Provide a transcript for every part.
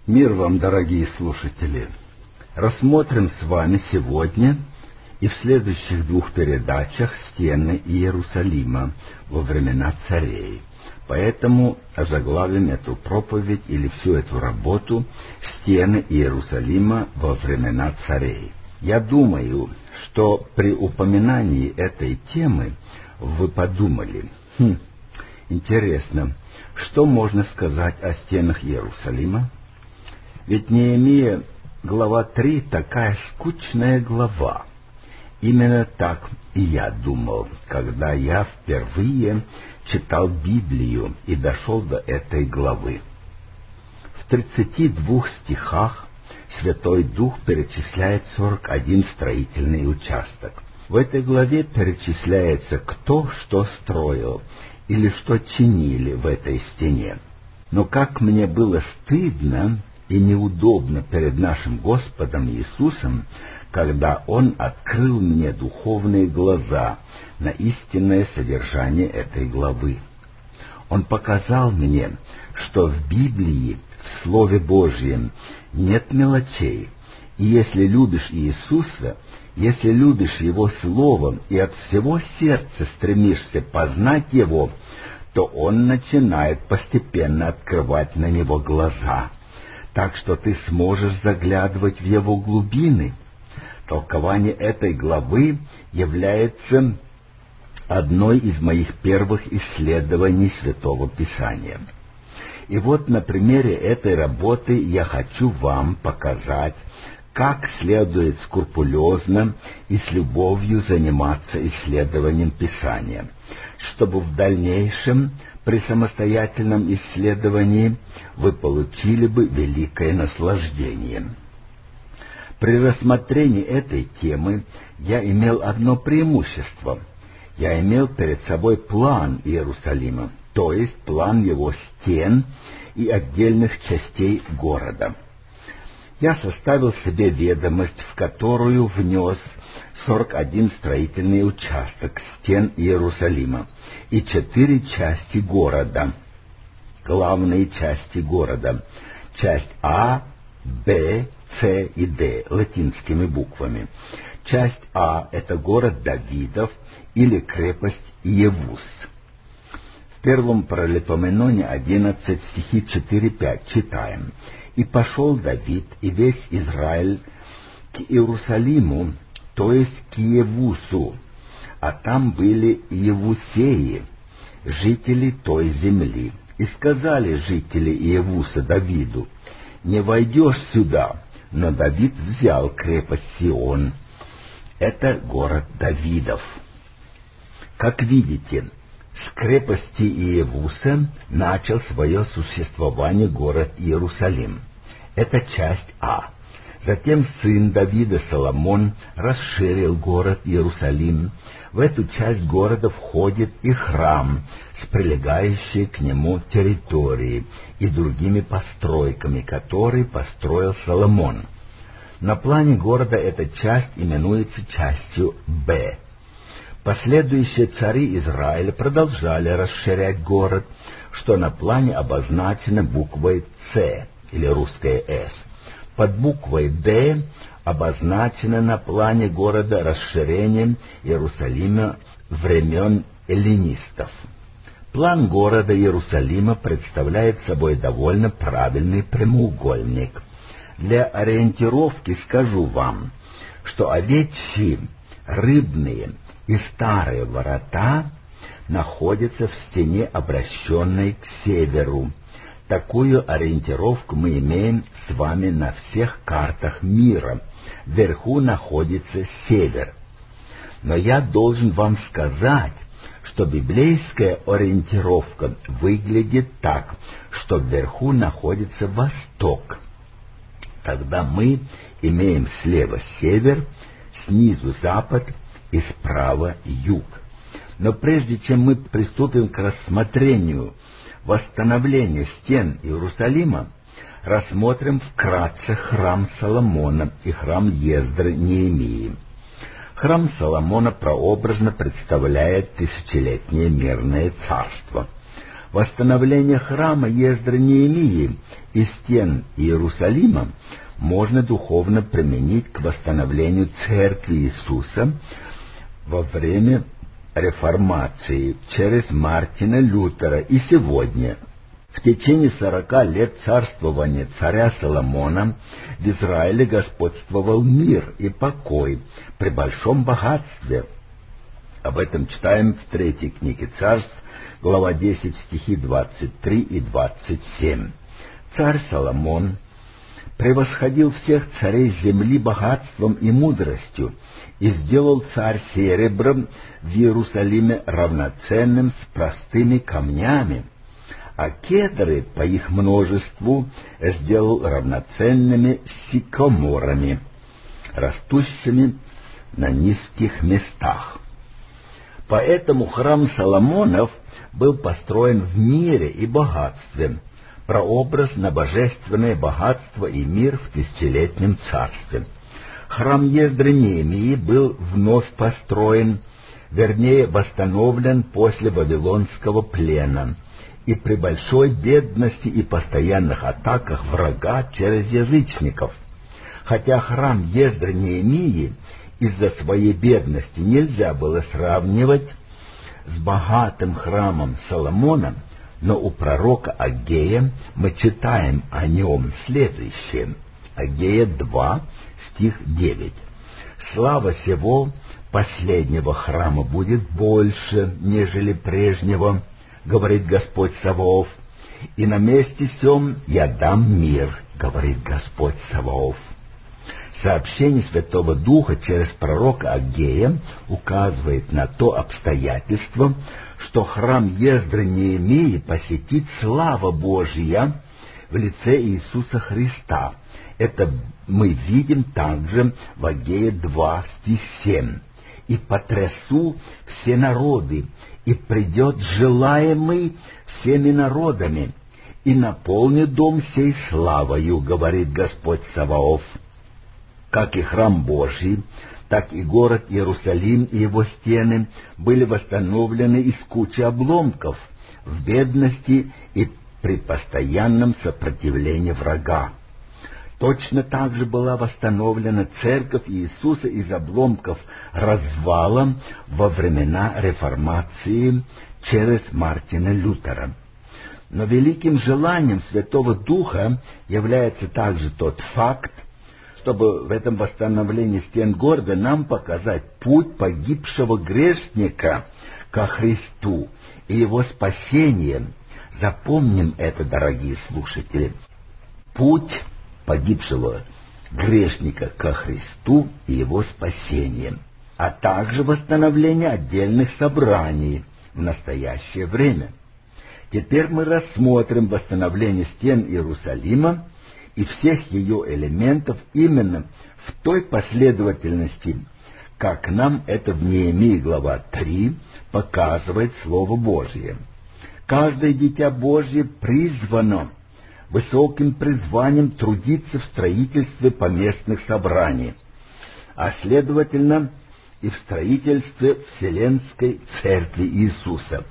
Мир вам, дорогие слушатели! Рассмотрим с вами сегодня и в следующих двух передачах стены Иерусалима во времена царей. Поэтому озаглавим эту проповедь или всю эту работу «Стены Иерусалима во времена царей». Я думаю, что при упоминании этой темы вы подумали, интересно, что можно сказать о стенах Иерусалима? Ведь Неемия, глава 3, такая скучная глава. Именно так и я думал, когда я впервые читал Библию и дошел до этой главы. В 32 стихах Святой Дух перечисляет 41 строительный участок. В этой главе перечисляется, кто что строил или что чинили в этой стене. Но как мне было стыдно и неудобно перед нашим Господом Иисусом, когда Он открыл мне духовные глаза на истинное содержание этой главы. Он показал мне, что в Библии, в Слове Божьем, нет мелочей, и если любишь Иисуса, если любишь Его Словом и от всего сердца стремишься познать Его, то Он начинает постепенно открывать на Него глаза, так что ты сможешь заглядывать в Его глубины. Толкование этой главы является одной из моих первых исследований Святого Писания. И вот на примере этой работы я хочу вам показать, как следует скрупулезно и с любовью заниматься исследованием Писания, чтобы в дальнейшем при самостоятельном исследовании вы получили бы великое наслаждение. При рассмотрении этой темы я имел одно преимущество. Я имел перед собой план Иерусалима, то есть план его стен и отдельных частей города. Я составил себе ведомость, в которую внес 41 строительный участок стен Иерусалима и 4 части города, главные части города, часть А, Б, С и Д латинскими буквами. Часть А — это город Давидов или крепость Иевус. В первом Паралипоменоне 11 стихи 4-5 читаем: «И пошел Давид и весь Израиль к Иерусалиму, то есть к Иевусу, а там были Иевусеи, жители той земли. И сказали жители Иевуса Давиду: не войдешь сюда. Но Давид взял крепость Сион». Это город Давидов. Как видите, с крепости Иевуса начал свое существование город Иерусалим. Это часть А. Затем сын Давида Соломон расширил город Иерусалим. В эту часть города входит и храм с прилегающей к нему территорией и другими постройками, которые построил Соломон. На плане города эта часть именуется частью Б. Последующие цари Израиля продолжали расширять город, что на плане обозначено буквой С или русское С. Под буквой Д обозначено на плане города расширением Иерусалима времен эллинистов. План города Иерусалима представляет собой довольно правильный прямоугольник. Для ориентировки скажу вам, что овечьи, рыбные и старые ворота находятся в стене, обращенной к северу. Такую ориентировку мы имеем с вами на всех картах мира. Вверху находится север. Но я должен вам сказать, что библейская ориентировка выглядит так, что вверху находится восток. Тогда мы имеем слева север, снизу запад и справа юг. Но прежде чем мы приступим к рассмотрению восстановления стен Иерусалима, рассмотрим вкратце храм Соломона и храм Ездры Неемии. Храм Соломона прообразно представляет тысячелетнее мирное царство. Восстановление храма Ездры Неемии и стен Иерусалима можно духовно применить к восстановлению Церкви Иисуса во время реформации через Мартина Лютера и сегодня. В течение 40 лет царствования царя Соломона в Израиле господствовал мир и покой при большом богатстве. Об этом читаем в 3 книге Царств, глава 10, стихи 23 и 27. Царь Соломон превосходил всех царей земли богатством и мудростью и сделал царь серебром в Иерусалиме равноценным с простыми камнями, а кедры по их множеству сделал равноценными с сикоморами, растущими на низких местах. Поэтому храм Соломонов был построен в мире и богатстве, прообраз на божественное богатство и мир в тысячелетнем царстве. Храм Ездры Неемии был вновь построен, вернее восстановлен после Вавилонского плена и при большой бедности и постоянных атаках врага через язычников. Хотя храм Ездры Неемии из-за своей бедности нельзя было сравнивать с богатым храмом Соломона, но у пророка Агея мы читаем о нем следующее. Агея 2, стих 9. «Слава сего последнего храма будет больше, нежели прежнего, говорит Господь Саваоф, и на месте сем я дам мир, говорит Господь Саваоф». Сообщение Святого Духа через пророка Агея указывает на то обстоятельство, что храм Ездры Неемии посетит слава Божья в лице Иисуса Христа. Это мы видим также в Агее 2, стих 7. «И потрясу все народы, и придет желаемый всеми народами, и наполню дом сей славою, говорит Господь Саваоф». Как и храм Божий, так и город Иерусалим и его стены были восстановлены из кучи обломков, в бедности и при постоянном сопротивлении врага. Точно так же была восстановлена церковь Иисуса из обломков развала во времена реформации через Мартина Лютера. Но великим желанием Святого Духа является также тот факт, чтобы в этом восстановлении стен города нам показать путь погибшего грешника ко Христу и его спасение. Запомним это, дорогие слушатели. Путь погибшего грешника ко Христу и его спасение, а также восстановление отдельных собраний в настоящее время. Теперь мы рассмотрим восстановление стен Иерусалима и всех ее элементов именно в той последовательности, как нам это в Неемии глава 3 показывает Слово Божье. Каждое дитя Божье призвано высоким призванием трудиться в строительстве поместных собраний, а следовательно и в строительстве Вселенской Церкви Иисуса.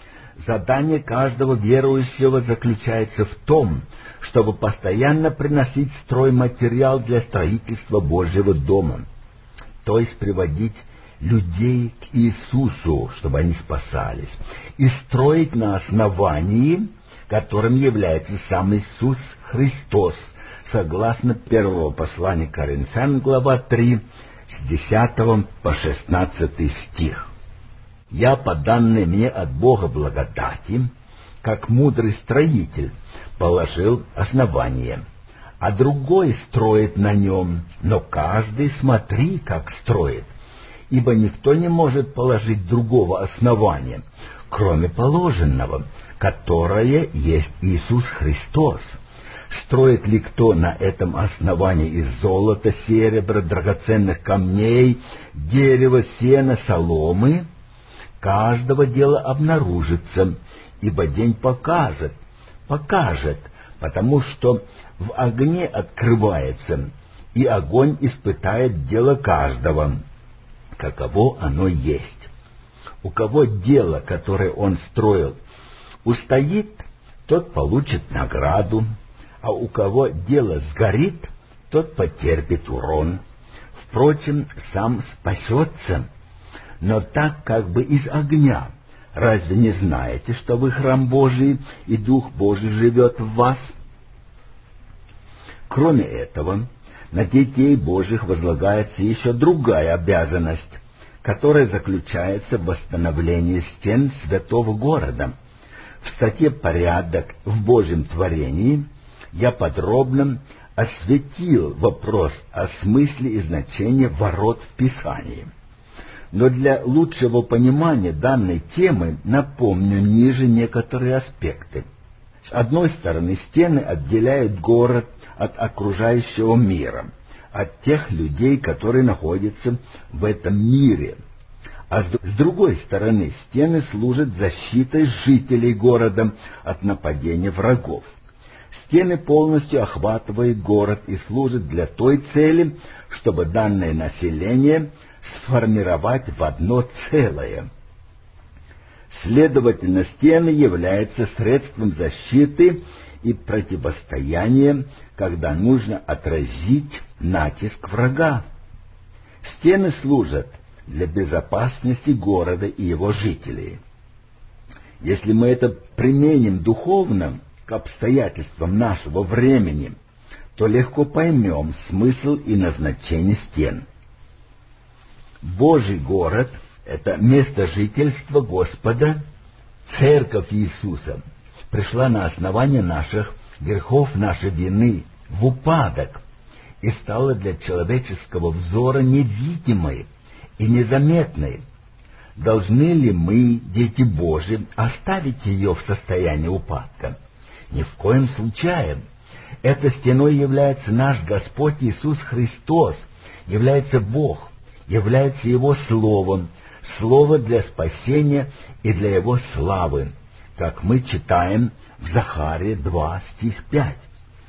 Задание каждого верующего заключается в том, чтобы постоянно приносить стройматериал для строительства Божьего дома, то есть приводить людей к Иисусу, чтобы они спасались, и строить на основании, которым является сам Иисус Христос, согласно первого послания Коринфян, глава 3, с 10 по 16 стих. «Я, по данной мне от Бога благодати, как мудрый строитель, положил основание, а другой строит на нем, но каждый смотри, как строит, ибо никто не может положить другого основания, кроме положенного, которое есть Иисус Христос. Строит ли кто на этом основании из золота, серебра, драгоценных камней, дерева, сена, соломы? Каждого дела обнаружится, ибо день покажет, потому что в огне открывается, и огонь испытает дело каждого, каково оно есть. У кого дело, которое он строил, устоит, тот получит награду, а у кого дело сгорит, тот потерпит урон. Впрочем, сам спасется, но так как бы из огня. Разве не знаете, что вы храм Божий, и Дух Божий живет в вас? Кроме этого, на детей Божьих возлагается еще другая обязанность, которая заключается в восстановлении стен святого города. В статье «Порядок в Божьем творении» я подробно осветил вопрос о смысле и значении ворот в Писании. Но для лучшего понимания данной темы напомню ниже некоторые аспекты. С одной стороны, стены отделяют город от окружающего мира, от тех людей, которые находятся в этом мире. А с другой стороны, стены служат защитой жителей города от нападения врагов. Стены полностью охватывают город и служат для той цели, чтобы данное население сформировать в одно целое. Следовательно, стены являются средством защиты и противостояния, когда нужно отразить натиск врага. Стены служат для безопасности города и его жителей. Если мы это применим духовно к обстоятельствам нашего времени, то легко поймем смысл и назначение стен. Божий город — это место жительства Господа, Церковь Иисуса пришла на основание наших грехов, нашей вины, в упадок и стала для человеческого взора невидимой и незаметной. Должны ли мы, дети Божьи, оставить ее в состоянии упадка? Ни в коем случае. Этой стеной является наш Господь Иисус Христос, является Бог, является Его Словом, Слово для спасения и для Его славы, как мы читаем в Захарии 2, стих 5.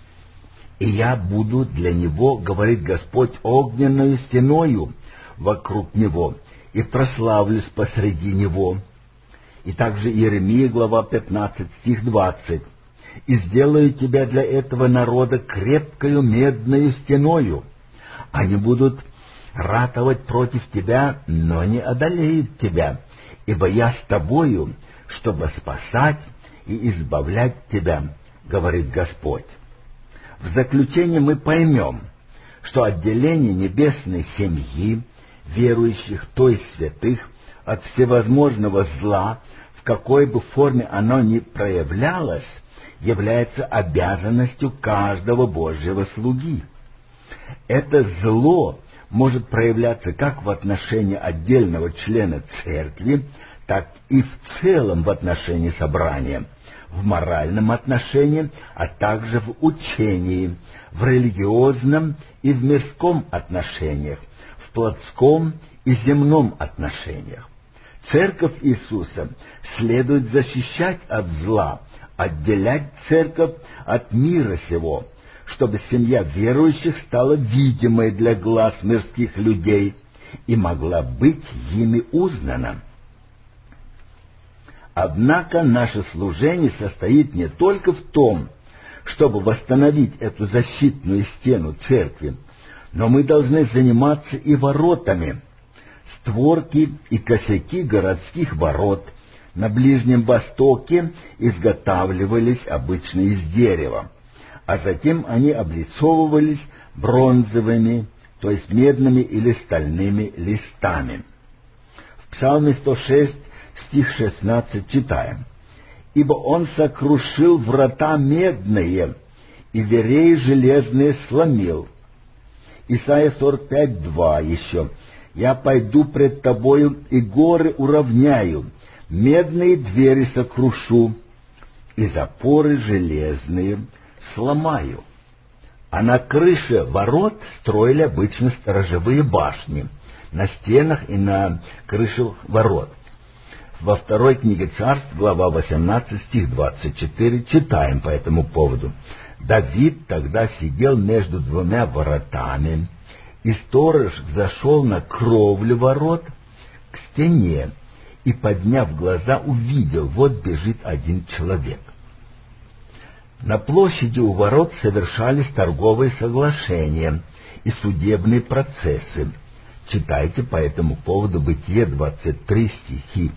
«И я буду для него, говорит Господь, огненною стеною вокруг него, и прославлюсь посреди него». И также Иеремия, глава 15, стих 20. «И сделаю тебя для этого народа крепкою медною стеною. Они будут ратовать против тебя, но не одолеют тебя, ибо я с тобою, чтобы спасать и избавлять тебя, говорит Господь». В заключение мы поймем, что отделение небесной семьи, верующих, то есть святых, от всевозможного зла, в какой бы форме оно ни проявлялось, является обязанностью каждого Божьего слуги. Это зло может проявляться как в отношении отдельного члена церкви, так и в целом в отношении собрания, в моральном отношении, а также в учении, в религиозном и в мирском отношениях, в плотском и земном отношениях. Церковь Иисуса следует защищать от зла, отделять церковь от мира сего, чтобы семья верующих стала видимой для глаз мирских людей и могла быть ими узнана. Однако наше служение состоит не только в том, чтобы восстановить эту защитную стену церкви, но мы должны заниматься и воротами. Створки и косяки городских ворот на Ближнем Востоке изготавливались обычно из дерева, а затем они облицовывались бронзовыми, то есть медными или стальными листами. В Псалме 106, стих 16 читаем: «Ибо он сокрушил врата медные, и дверей железные сломил». Исайя 45, 2 еще: «Я пойду пред тобою, и горы уравняю, медные двери сокрушу, и запоры железные сломаю». А на крыше ворот строили обычно сторожевые башни, на стенах и на крышах ворот. Во второй книге Царств, глава 18, стих 24, читаем по этому поводу: «Давид тогда сидел между двумя воротами, и сторож взошел на кровлю ворот к стене и, подняв глаза, увидел, вот бежит один человек. На площади у ворот совершались торговые соглашения и судебные процессы. Читайте по этому поводу Бытие 23, стихи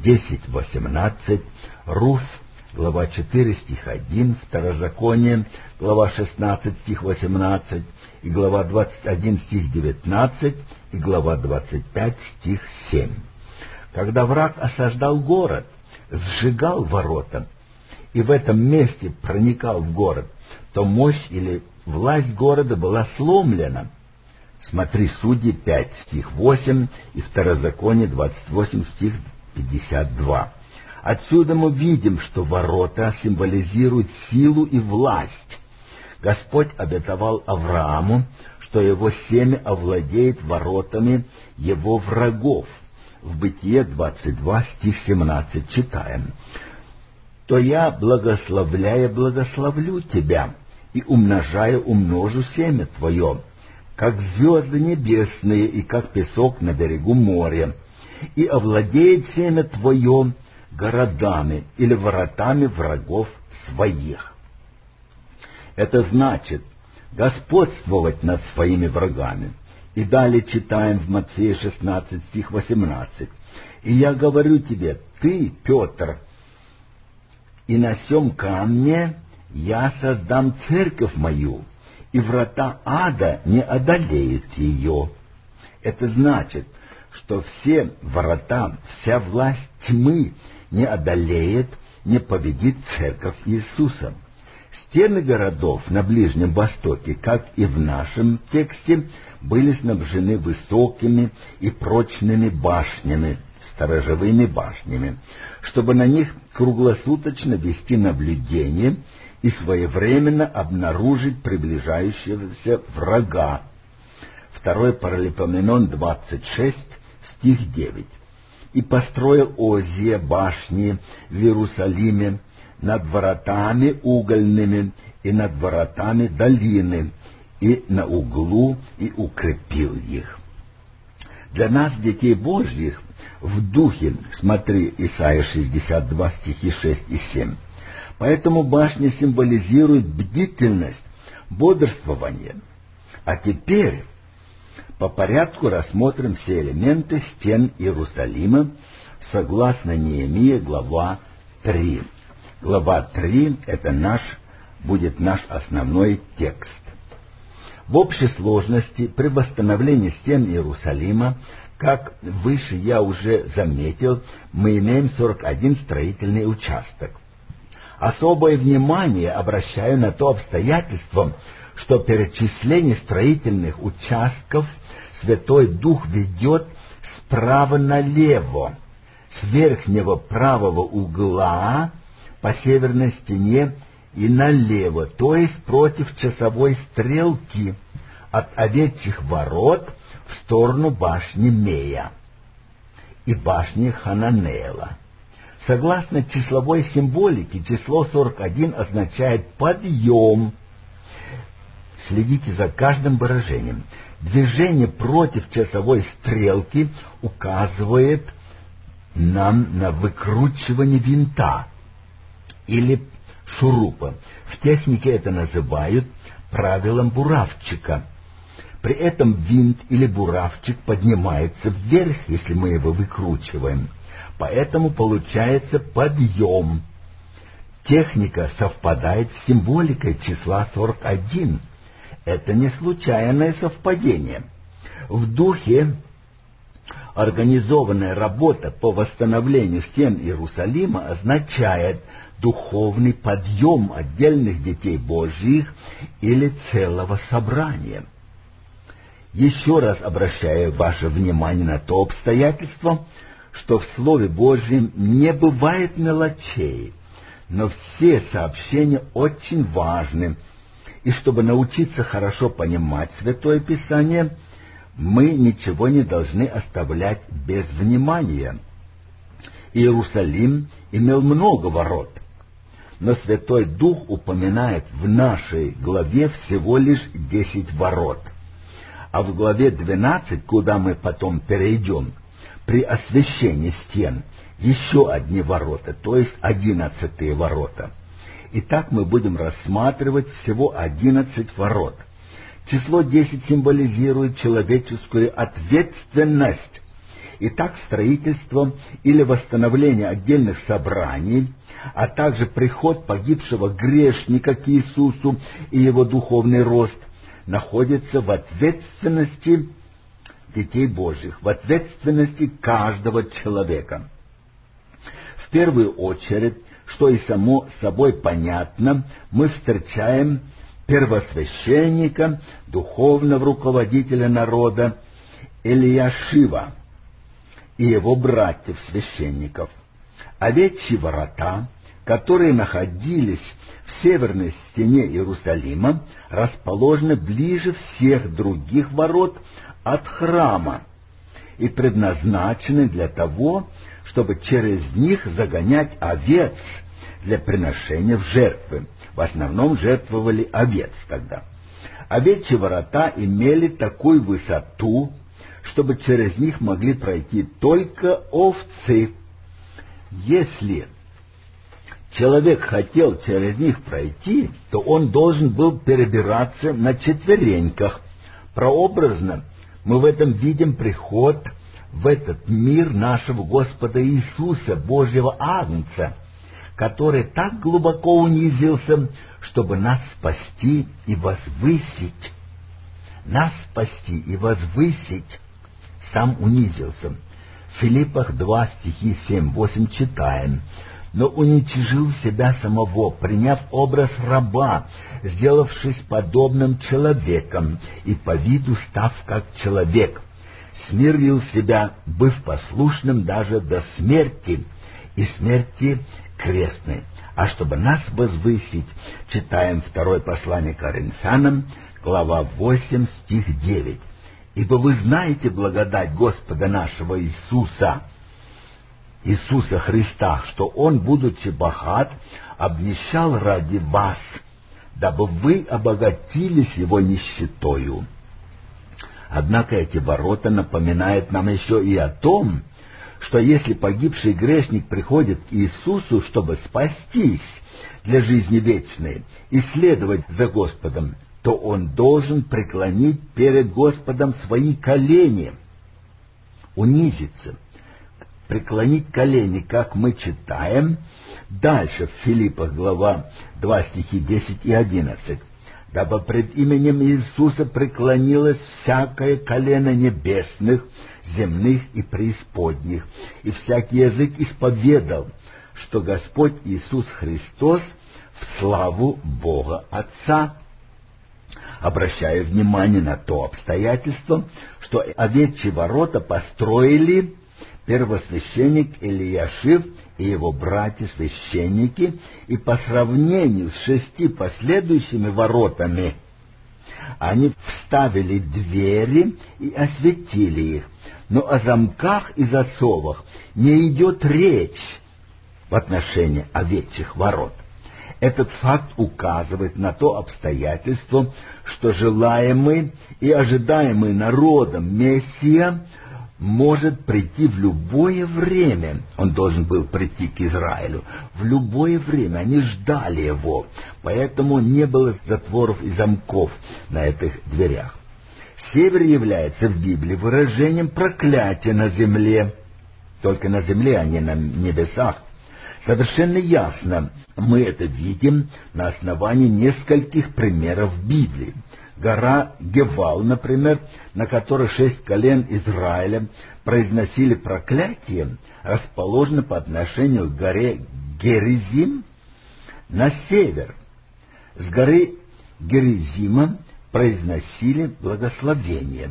10-18, Руфь, глава 4, стих 1, Второзаконие, глава 16, стих 18, и глава 21, стих 19, и глава 25, стих 7. Когда враг осаждал город, сжигал ворота, и в этом месте проникал в город, то мощь или власть города была сломлена. Смотри, Судьи 5, стих 8, и Второзаконие 28, стих 52. Отсюда мы видим, что ворота символизируют силу и власть. Господь обетовал Аврааму, что его семя овладеет воротами его врагов. В Бытие 22, стих 17 читаем: «То я, благословляя, благословлю тебя, и умножая, умножу семя твое, как звезды небесные и как песок на берегу моря, и овладеет семя твое городами или воротами врагов своих». Это значит господствовать над своими врагами. И далее читаем в Матфея 16, стих 18. «И я говорю тебе, ты, Петр, и на сем камне я создам церковь мою, и врата ада не одолеют ее». Это значит, что все врата, вся власть тьмы не одолеет, не победит церковь Иисуса. Стены городов на Ближнем Востоке, как и в нашем тексте, были снабжены высокими и прочными башнями, сторожевыми башнями, чтобы на них круглосуточно вести наблюдение и своевременно обнаружить приближающегося врага. 2 Паралипоменон 26, стих 9. «И построил Озия башни в Иерусалиме над воротами угольными и над воротами долины, и на углу, и укрепил их». Для нас, детей Божьих, в духе, смотри, Исайя 62, стихи 6 и 7. Поэтому башня символизирует бдительность, бодрствование. А теперь по порядку рассмотрим все элементы стен Иерусалима согласно Неемии, глава 3. Глава 3 — это будет наш основной текст. В общей сложности при восстановлении стен Иерусалима, как выше я уже заметил, мы имеем 41 строительный участок. Особое внимание обращаю на то обстоятельство, что перечисление строительных участков Святой Дух ведет справа налево, с верхнего правого угла по северной стене и налево, то есть против часовой стрелки от овечьих ворот в сторону башни Мея и башни Хананеэла. Согласно числовой символике, число 41 означает подъем. Следите за каждым выражением. Движение против часовой стрелки указывает нам на выкручивание винта или шурупа. В технике это называют правилом буравчика. При этом винт или буравчик поднимается вверх, если мы его выкручиваем. Поэтому получается подъем. Техника совпадает с символикой числа 41. Это не случайное совпадение. В духе организованная работа по восстановлению стен Иерусалима означает духовный подъем отдельных детей Божьих или целого собрания. Еще раз обращаю ваше внимание на то обстоятельство, что в Слове Божьем не бывает мелочей, но все сообщения очень важны, и чтобы научиться хорошо понимать Святое Писание, мы ничего не должны оставлять без внимания. Иерусалим имел много ворот, но Святой Дух упоминает в нашей главе всего лишь 10 ворот. А в главе 12, куда мы потом перейдем, при освящении стен, еще одни ворота, то есть 11 ворота. Итак, мы будем рассматривать всего 11 ворот. Число 10 символизирует человеческую ответственность. Итак, строительство или восстановление отдельных собраний, а также приход погибшего грешника к Иисусу и его духовный рост находится в ответственности детей Божьих, в ответственности каждого человека. В первую очередь, что и само собой понятно, мы встречаем первосвященника, духовного руководителя народа Элияшива и его братьев-священников. Овечьи ворота, которые находились в северной стене Иерусалима, расположены ближе всех других ворот от храма и предназначены для того, чтобы через них загонять овец для приношения в жертвы. В основном жертвовали овец тогда. Овечьи ворота имели такую высоту, чтобы через них могли пройти только овцы. Если человек хотел через них пройти, то он должен был перебираться на четвереньках. Прообразно мы в этом видим приход в этот мир нашего Господа Иисуса, Божьего Агнца, который так глубоко унизился, чтобы нас спасти и возвысить. Нас спасти и возвысить. Сам унизился. В Филиппах 2 стихи 7-8 читаем: «Но уничижил себя самого, приняв образ раба, сделавшись подобным человеком, и по виду став как человек, смирил себя, быв послушным даже до смерти, и смерти крестной». А чтобы нас возвысить, читаем 2 послание Коринфянам, глава 8, стих 9. «Ибо вы знаете благодать Господа нашего Иисуса Христа, что Он, будучи богат, обнищал ради вас, дабы вы обогатились Его нищетою». Однако эти ворота напоминают нам еще и о том, что если погибший грешник приходит к Иисусу, чтобы спастись для жизни вечной и следовать за Господом, то он должен преклонить перед Господом свои колени, унизиться, преклонить колени, как мы читаем дальше в Филиппах, глава 2, стихи 10 и 11. «Дабы пред именем Иисуса преклонилось всякое колено небесных, земных и преисподних, и всякий язык исповедал, что Господь Иисус Христос в славу Бога Отца». Обращаю внимание на то обстоятельство, что овечьи ворота построили первосвященник Элияшив и его братья-священники, и по сравнению с 6 последующими воротами они вставили двери и осветили их, но о замках и засовах не идет речь в отношении овечьих ворот. Этот факт указывает на то обстоятельство, что желаемый и ожидаемый народом Мессия может прийти в любое время. Он должен был прийти к Израилю в любое время. Они ждали его, поэтому не было затворов и замков на этих дверях. Север является в Библии выражением проклятия на земле, только на земле, а не на небесах. Совершенно ясно мы это видим на основании нескольких примеров в Библии. Гора Гевал, например, на которой 6 колен Израиля произносили проклятие, расположена по отношению к горе Геризим на север. С горы Геризима произносили благословение.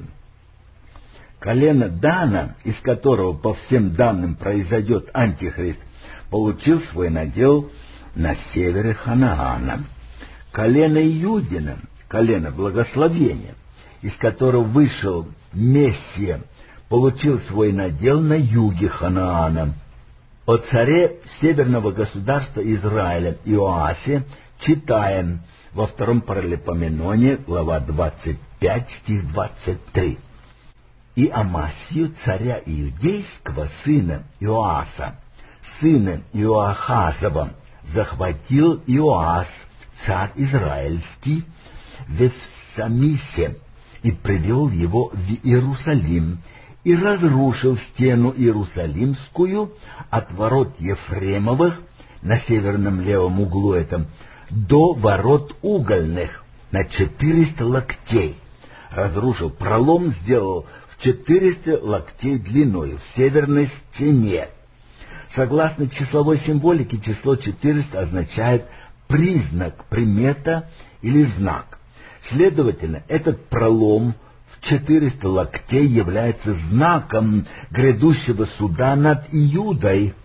Колено Дана, из которого по всем данным произойдет Антихрист, получил свой надел на севере Ханаана. Колено Иудина, колено благословения, из которого вышел Мессия, получил свой надел на юге Ханаана. О царе северного государства Израиля Иоасе читаем во 2 Паралипоменоне, глава 25, стих 23. «И Амасию, царя иудейского, сына Иоаса, сына Иоахазова, захватил Иоас, царь израильский, в Эвсамисе, и привел его в Иерусалим, и разрушил стену Иерусалимскую от ворот Ефремовых на северном левом углу этом до ворот угольных на 400 локтей. Разрушил, пролом сделал в 400 локтей длиною в северной стене. Согласно числовой символике, число 400 означает признак, примета или знак. Следовательно, этот пролом в 400 локтей является знаком грядущего суда над Иудой,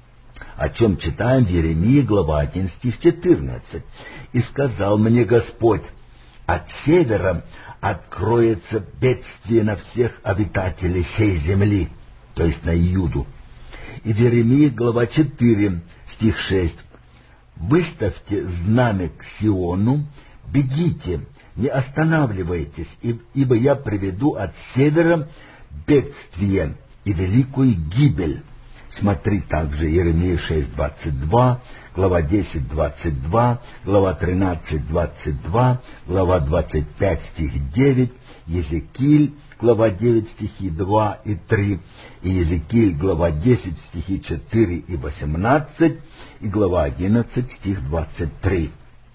о чем читаем в Иеремии, глава 1, стих 14. «И сказал мне Господь, от севера откроется бедствие на всех обитателей сей земли», то есть на Иуду. И в Иеремии, глава 4, стих 6. «Выставьте знамя к Сиону, бегите, не останавливайтесь, ибо я приведу от севера бедствие и великую гибель». Смотри также Иеремия 6:22, глава 10:22, глава 13:22, глава 25, стих 9, Езекииль, глава 9, стихи 2 и 3, и Езекииль, глава 10, стихи 4 и 18, и глава 11, стих 23.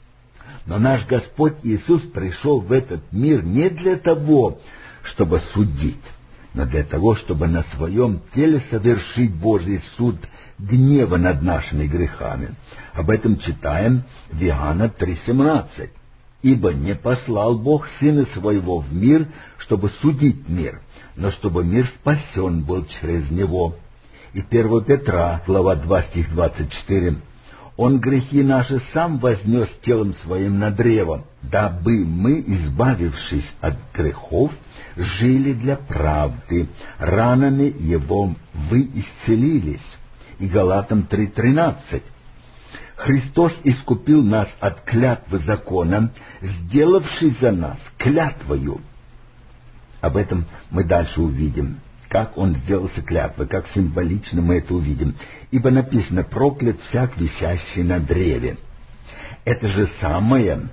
Но наш Господь Иисус пришел в этот мир не для того, чтобы судить, но для того, чтобы на своем теле совершить Божий суд гнева над нашими грехами. Об этом читаем в Иоанна 3:17. «Ибо не послал Бог Сына Своего в мир, чтобы судить мир, но чтобы мир спасен был через Него». И 1 Петра, глава 2, стих 24. «Он грехи наши сам вознес телом Своим на древо, дабы мы, избавившись от грехов, жили для правды. Ранами Его вы исцелились». И Галатам 3:13. «Христос искупил нас от клятвы закона, сделавший за нас клятвою». Об этом мы дальше увидим, как Он сделался клятвой, как символично мы это увидим. «Ибо написано: проклят всяк, висящий на древе». Это же самое,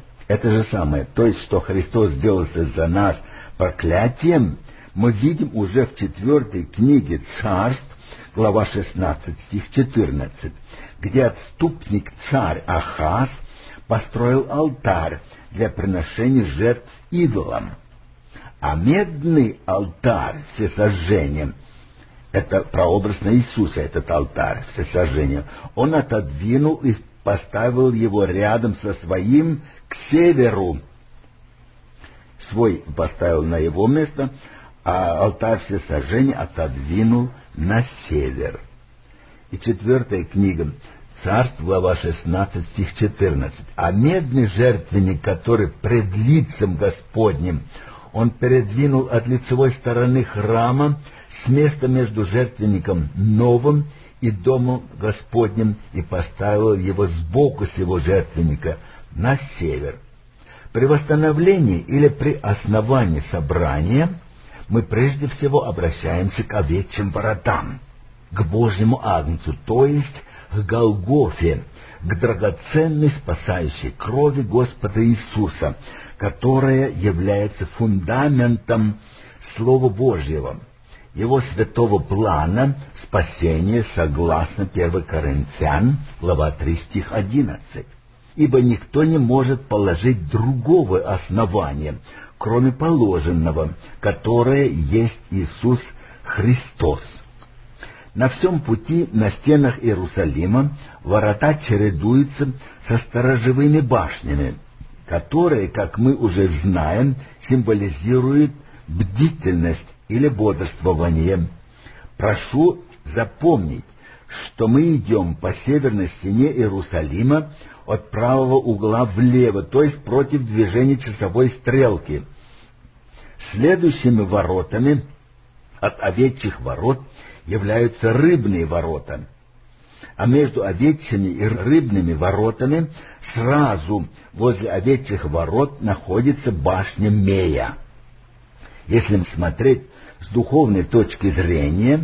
то есть, что Христос сделался за нас проклятием, мы видим уже в 4 книге Царств, глава 16, стих 14, где отступник царь Ахаз построил алтарь для приношения жертв идолам. А медный алтарь всесожжения, это прообраз на Иисуса, этот алтарь всесожжения, он отодвинул и поставил его рядом со своим к северу. Свой поставил на его место, а алтарь всесожжения отодвинул на север. И 4 книга Царств, глава 16, стих 14. «А медный жертвенник, который пред лицем Господним, он передвинул от лицевой стороны храма с места между жертвенником новым и домом Господним и поставил его сбоку сего жертвенника на север». При восстановлении или при основании собрания мы прежде всего обращаемся к овечьим воротам, к Божьему Агнцу, то есть к Голгофе, к драгоценной спасающей крови Господа Иисуса, которая является фундаментом Слова Божьего, Его святого плана спасения согласно 1 Коринфян, глава 3, стих 11. «Ибо никто не может положить другого основания, кроме положенного, которое есть Иисус Христос». На всем пути на стенах Иерусалима ворота чередуются со сторожевыми башнями, которые, как мы уже знаем, символизируют бдительность или бодрствование. Прошу запомнить, что мы идем по северной стене Иерусалима от правого угла влево, то есть против движения часовой стрелки. Следующими воротами от овечьих ворот являются рыбные ворота, а между овечьими и рыбными воротами сразу возле овечьих ворот находится башня Мея. Если смотреть с духовной точки зрения,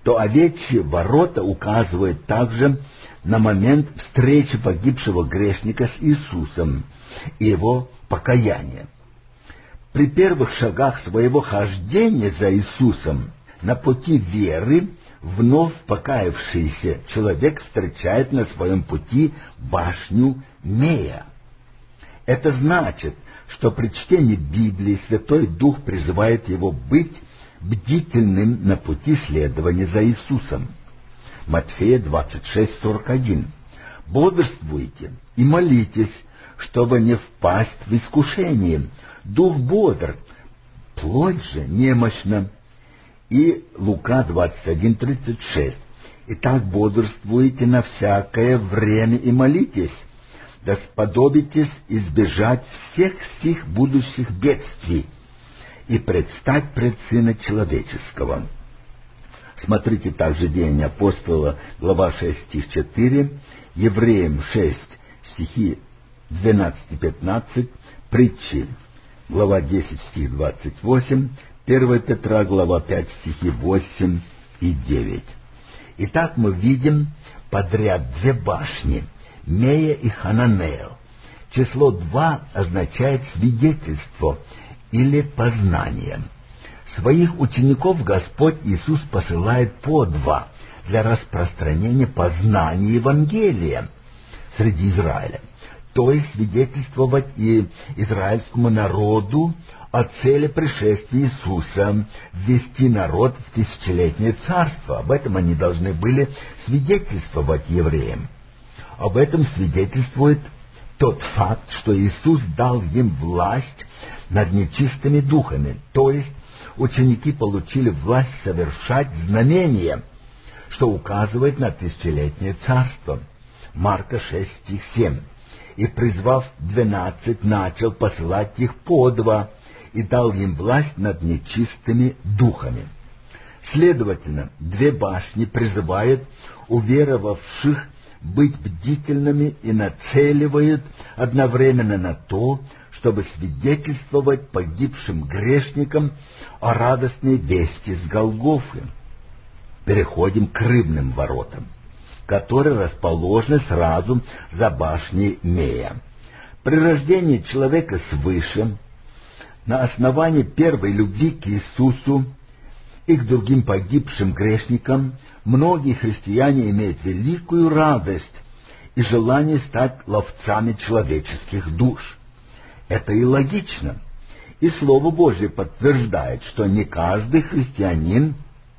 то овечьи ворота указывают также на момент встречи погибшего грешника с Иисусом и его покаяния. При первых шагах своего хождения за Иисусом на пути веры вновь покаявшийся человек встречает на своем пути башню Нея. Это значит, что при чтении Библии Святой Дух призывает его быть бдительным на пути следования за Иисусом. Матфея 26:41. «Бодрствуйте и молитесь, чтобы не впасть в искушение. Дух бодр, плоть же немощна». И Лука 21:36. «Итак, бодрствуйте на всякое время и молитесь, да сподобитесь избежать всех сих будущих бедствий и предстать пред Сына Человеческого». Смотрите также Деяния апостола, глава 6, стих 4, Евреям 6, стихи 12-15, Притчи, глава 10, стих 28, 1 Петра, глава 5, стихи 8 и 9. Итак, мы видим подряд две башни, Нея и Хананея. Число 2 означает свидетельство или познание. Своих учеников Господь Иисус посылает по 2 для распространения познания Евангелия среди Израиля, то есть свидетельствовать и израильскому народу о цели пришествия Иисуса, ввести народ в тысячелетнее царство. Об этом они должны были свидетельствовать евреям. Об этом свидетельствует тот факт, что Иисус дал им власть над нечистыми духами, то есть ученики получили власть совершать знамения, что указывает на тысячелетнее царство. Марка 6, стих 7. «И, призвав 12, начал посылать их по 2, и дал им власть над нечистыми духами». Следовательно, 2 башни призывают уверовавших быть бдительными и нацеливают одновременно на то, чтобы свидетельствовать погибшим грешникам о радостной вести с Голгофы. Переходим к рыбным воротам, которые расположены сразу за башней Нея. При рождении человека свыше, на основании первой любви к Иисусу и к другим погибшим грешникам, многие христиане имеют великую радость и желание стать ловцами человеческих душ. Это и логично. И Слово Божье подтверждает, что не каждый христианин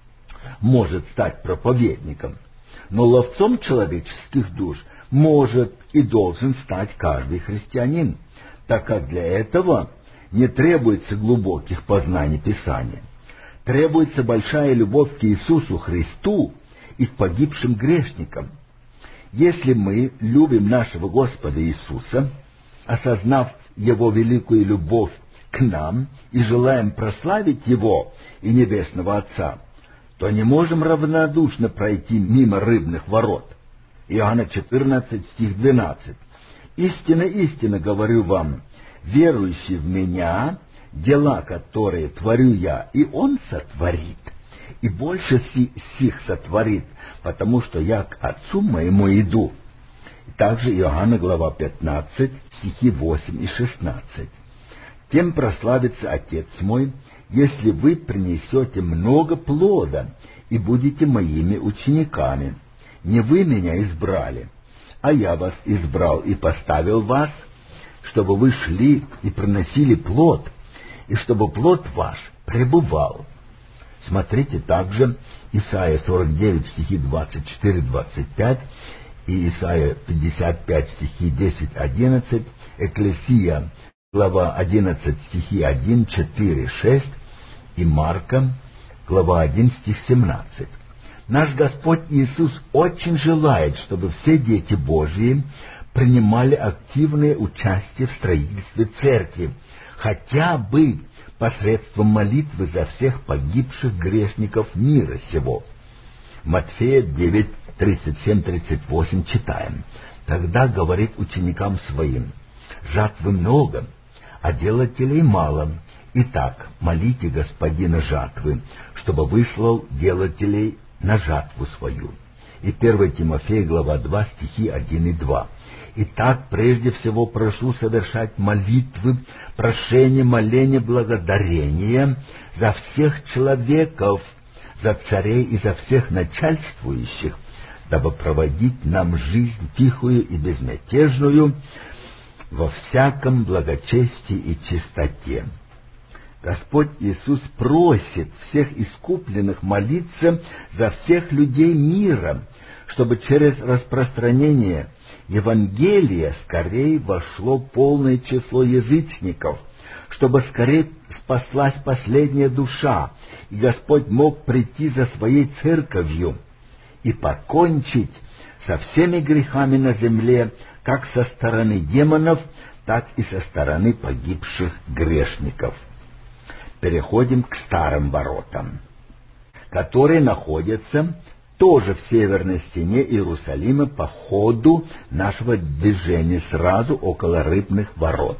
может стать проповедником, но ловцом человеческих душ может и должен стать каждый христианин, так как для этого не требуется глубоких познаний Писания. Требуется большая любовь к Иисусу Христу и к погибшим грешникам. Если мы любим нашего Господа Иисуса, осознав Его великую любовь к нам и желаем прославить Его и Небесного Отца, то не можем равнодушно пройти мимо рыбных ворот. Иоанна 14, стих 12. «Истинно, истинно говорю вам, верующий в Меня, дела, которые творю Я, и Он сотворит, и больше сих сотворит, потому что Я к Отцу Моему иду». Также Иоанна, глава 15, стихи 8 и 16. «Тем прославится Отец Мой, если вы принесете много плода и будете Моими учениками. Не вы Меня избрали, а Я вас избрал и поставил вас, чтобы вы шли и приносили плод, и чтобы плод ваш пребывал». Смотрите также Исайя 49, стихи 24-25, и Исайя 55, стихи 10-11, Экклесия, глава 11, стихи 1, 4, 6, и Марка, глава 1, стих 17. Наш Господь Иисус очень желает, чтобы все дети Божьи принимали активное участие в строительстве церкви, хотя бы посредством молитвы за всех погибших грешников мира сего. Матфея 9, 37-38 читаем. «Тогда говорит ученикам своим: жатвы много, а делателей мало. Итак, молите Господина жатвы, чтобы выслал делателей на жатву свою. И 1 Тимофея, глава 2, стихи 1 и 2. Итак, прежде всего прошу совершать молитвы, прошения, моления, благодарения за всех человеков, за царей и за всех начальствующих, дабы проводить нам жизнь тихую и безмятежную во всяком благочестии и чистоте. Господь Иисус просит всех искупленных молиться за всех людей мира, чтобы через распространение Евангелия скорее вошло полное число язычников, чтобы скорее спаслась последняя душа, и Господь мог прийти за своей церковью и покончить со всеми грехами на земле, как со стороны демонов, так и со стороны погибших грешников. Переходим к старым воротам, которые находятся тоже в северной стене Иерусалима по ходу нашего движения, сразу около Рыбных ворот.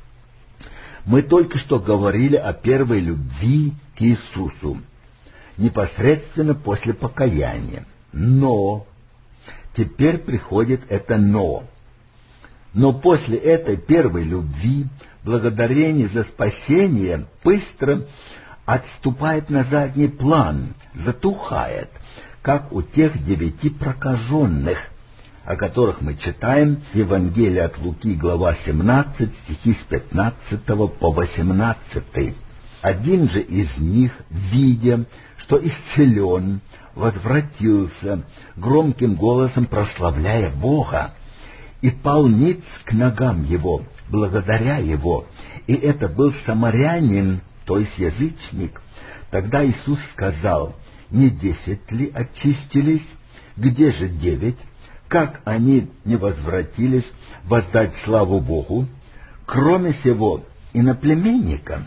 Мы только что говорили о первой любви к Иисусу, непосредственно после покаяния. Но теперь приходит это «но». Но после этой первой любви благодарение за спасение быстро отступает на задний план, затухает, как у тех 9 прокаженных, о которых мы читаем в Евангелии от Луки, глава 17, стихи с 15 по 18. Один же из них, видя, что исцелен, возвратился, громким голосом прославляя Бога, и пал ниц к ногам его, благодаря его. И это был самарянин, то есть язычник. Тогда Иисус сказал: не 10 ли очистились? Где же 9? Как они не возвратились воздать славу Богу? Кроме сего иноплеменника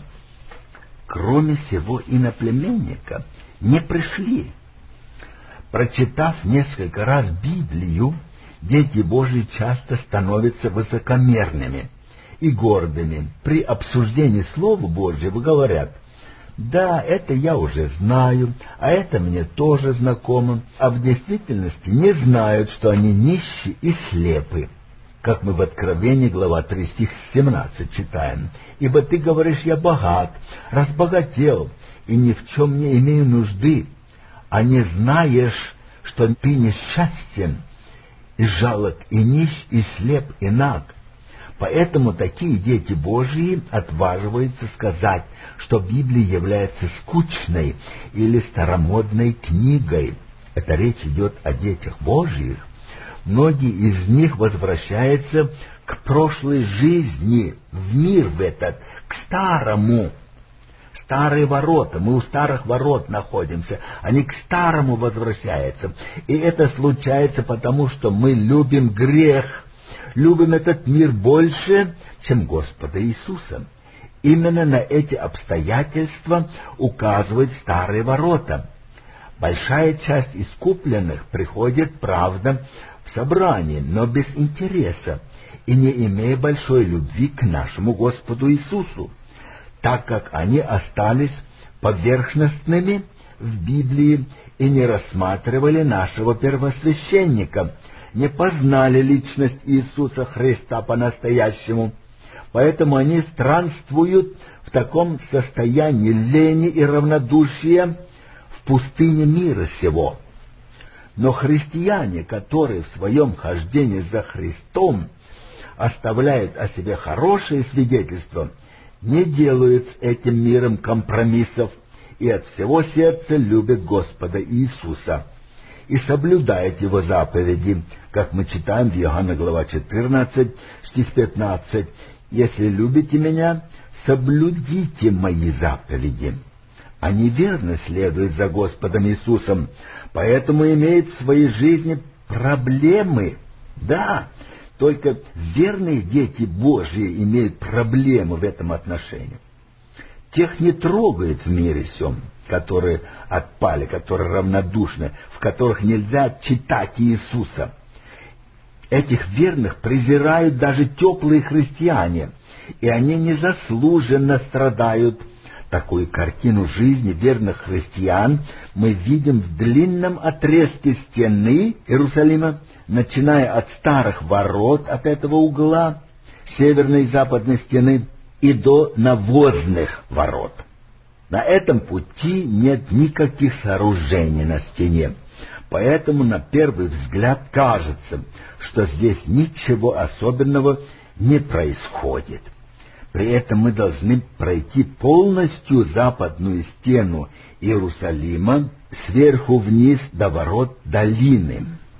не пришли. Прочитав несколько раз Библию, дети Божьи часто становятся высокомерными и гордыми. При обсуждении Слова Божьего говорят: да, это я уже знаю, а это мне тоже знакомо, а в действительности не знают, что они нищи и слепы. Как мы в Откровении, глава 3, стих 17 читаем: «Ибо ты говоришь, я богат, разбогател, и ни в чем не имею нужды, а не знаешь, что ты несчастен, и жалок, и нищ, и слеп, и наг». Поэтому такие дети Божьи отваживаются сказать, что Библия является скучной или старомодной книгой. Это речь идет о детях Божьих. Многие из них возвращаются к прошлой жизни, в мир в этот, к старому. Старые ворота, мы у старых ворот находимся, они к старому возвращаются. И это случается потому, что мы любим грех, любим этот мир больше, чем Господа Иисуса. Именно на эти обстоятельства указывают старые ворота. Большая часть искупленных приходит, правда, в собрание, но без интереса и не имея большой любви к нашему Господу Иисусу, так как они остались поверхностными в Библии и не рассматривали нашего первосвященника, не познали личность Иисуса Христа по-настоящему. Поэтому они странствуют в таком состоянии лени и равнодушия в пустыне мира сего. Но христиане, которые в своем хождении за Христом оставляют о себе хорошее свидетельство, не делают с этим миром компромиссов и от всего сердца любят Господа Иисуса и соблюдают Его заповеди, как мы читаем в Иоанна, глава 14, стих 15. «Если любите Меня, соблюдите Мои заповеди». Они верно следуют за Господом Иисусом, поэтому имеют в своей жизни проблемы. Да, только верные дети Божьи имеют проблемы в этом отношении. Тех не трогает в мире сем, которые отпали, которые равнодушны, в которых нельзя читать Иисуса. Этих верных презирают даже теплые христиане, и они незаслуженно страдают, Такую картину жизни верных христиан мы видим в длинном отрезке стены Иерусалима, начиная от старых ворот от этого угла, северной и западной стены, и до навозных ворот. На этом пути нет никаких сооружений на стене, поэтому на первый взгляд кажется, что здесь ничего особенного не происходит. При этом мы должны пройти полностью западную стену Иерусалима сверху вниз до ворот долины,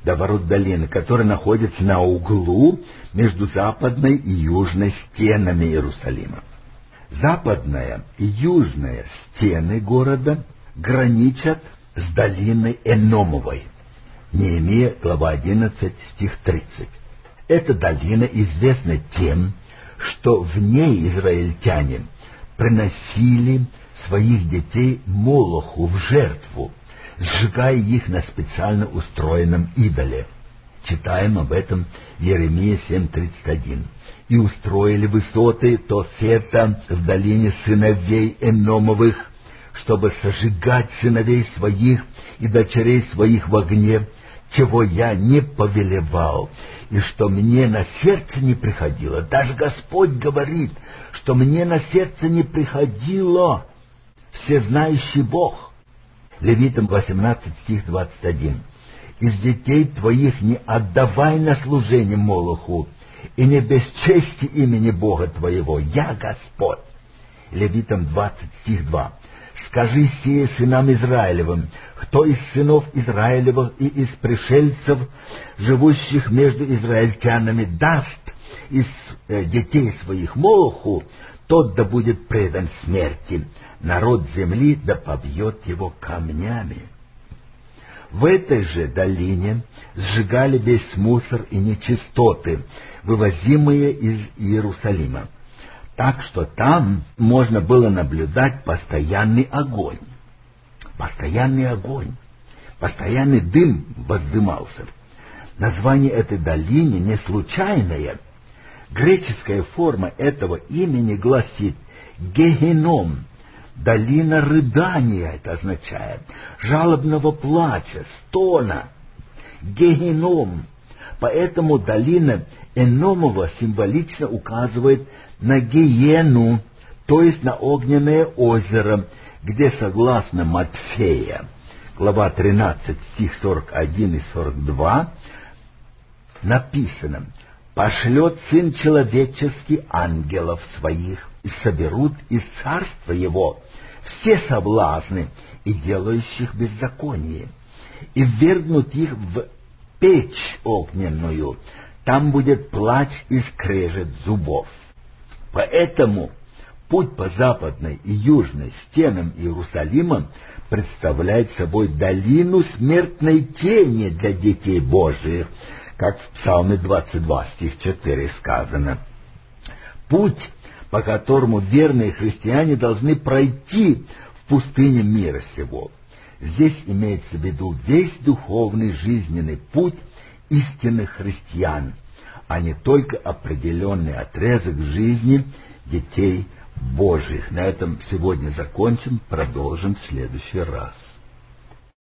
которые находятся на углу между западной и южной стенами Иерусалима. Западная и южная стены города граничат с долиной Эномовой. Неемия, глава 11, стих 30. Эта долина известна тем, что в ней израильтяне приносили своих детей Молоху в жертву, сжигая их на специально устроенном идоле. Читаем об этом в Иеремии 7:31. «И устроили высоты Тофета в долине сыновей Эномовых, чтобы сожигать сыновей своих и дочерей своих в огне, чего я не повелевал, и что мне на сердце не приходило». Даже Господь говорит, что мне на сердце не приходило, всезнающий Бог. Левитам 18, стих 21. «Из детей твоих не отдавай на служение Молоху, и не бесчести имени Бога твоего, я Господь». Левитам 20, стих 2. «Скажи сие сынам Израилевым: кто из сынов Израилевых и из пришельцев, живущих между израильтянами, даст из детей своих Молоху, тот да будет предан смерти, народ земли да побьет его камнями». В этой же долине сжигали весь мусор и нечистоты, вывозимые из Иерусалима, так что там можно было наблюдать постоянный огонь. Постоянный дым воздымался. Название этой долины не случайное. Греческая форма этого имени гласит «Гехеном». Долина рыдания, это означает, жалобного плача, стона, Гехеном. Поэтому долина Эномова символично указывает на Гиену, то есть на огненное озеро, где, согласно Матфея, глава 13, стих 41 и 42, написано: «Пошлет Сын Человеческий ангелов своих, и соберут из царства Его все соблазны и делающих беззаконие, и ввергнут их в печь огненную, там будет плач и скрежет зубов». Поэтому путь по западной и южной стенам Иерусалима представляет собой долину смертной тени для детей Божиих, как в Псалме 22, стих 4 сказано. Путь, по которому верные христиане должны пройти в пустыне мира сего. Здесь имеется в виду весь духовный жизненный путь истинных христиан, а не только определенный отрезок жизни детей Божьих. На этом сегодня закончим, продолжим в следующий раз.